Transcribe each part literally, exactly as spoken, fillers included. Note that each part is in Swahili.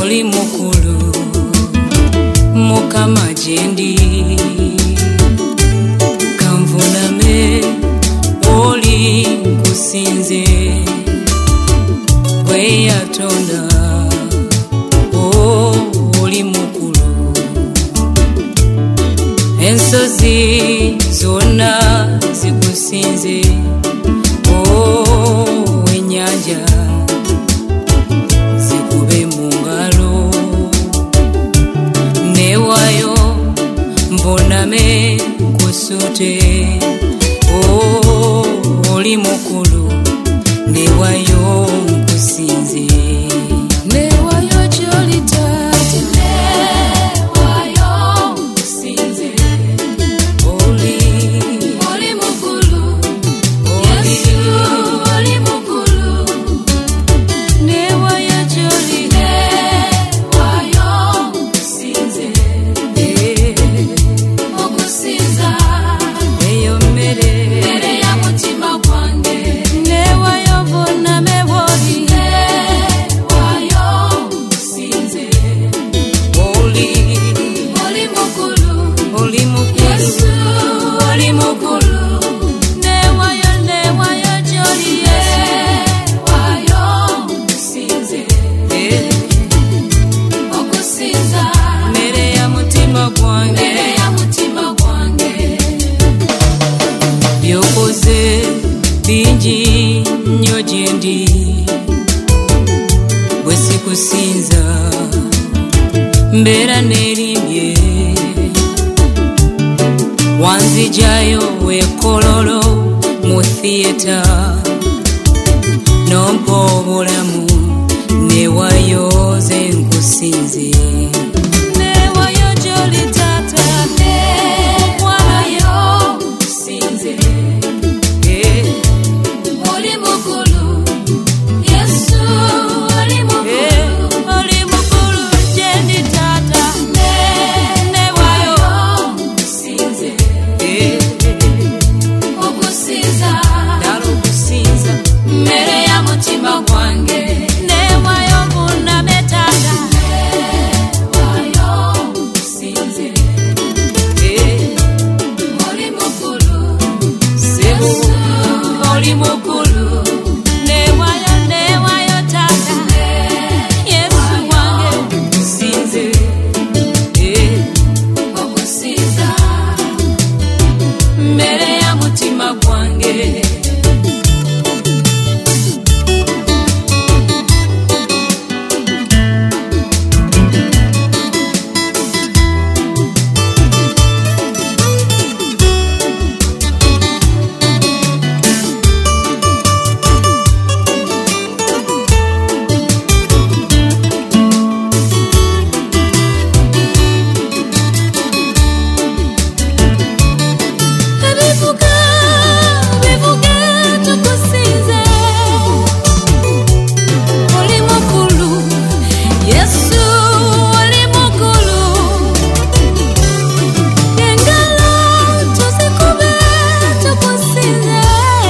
oli mukulu mukama jendi kamvuname oli kusinze gwe yatonda oh oli mukulu ensozi zonna zikusinze oh enyanja zikube mungalo newayo mboname kusute oh oli mukulu newayo kusinze newayo jolitate newayo kusinze oli oli mukulu Yesu oli mukulu newayo joli newayo kusinze okusinza eyo mere mere ya mutima gwange newayo boname boli newayo kusinze oli oli mukulu oli mukulu Yesu oli mukulu newayo newayo joli newayo kusinze okusinza mere ya mutima gwange mere ya mutima gwange byokoze bingi nnyo gyendi bwe sikusinza mbeera neerimbye wanzijayo wekololo mu thiyeta nompa obulamu newayoze nkusinze newayo joli tata newayo kusinze oli mukulu Yesu oli mukulu oli mukulu jendi tata newayo kusinze okusinza dalo kusinza mere ya mutima gwange newayo buname tata newayo kusinze oli mukulu sebo oli mukulu newayo newayo tata Yesu wange kusinze okusinza mere ya mutima gwange bivuga bivuga tukusinze oli mukulu Yesu oli mukulu engalo tuzikube tukusinze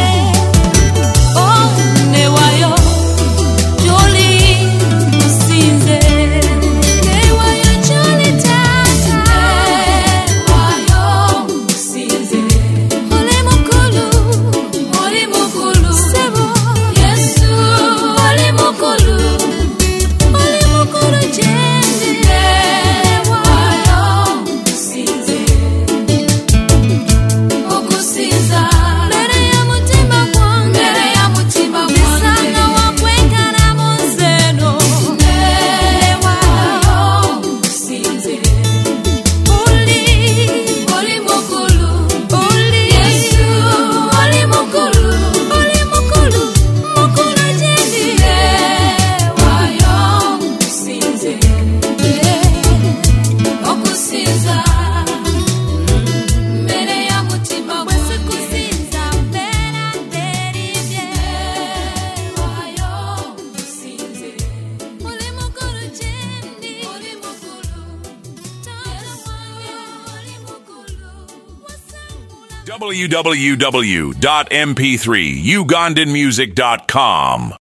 oh newayo joli kusinze newayo joli tata newayo kusinze oli mukulu oli mukulu sebo Yesu oli mukulu oli mukulu jendi newayo kusinze okusinza mere ya mutima gwange mere ya mutima gwange bisanga wakwekana mu nzeno newayo kusinze oli oli mukulu oli Yesu oli mukulu oli mukulu mukulu jendi newayo kusinze okusinza mere ya mutima gwange kusinza mbeera nderibye newayo kusinze oli mukulu jendi oli mukulu tata wange oli mukulu wasangula w w w dot m p three ugandan music dot com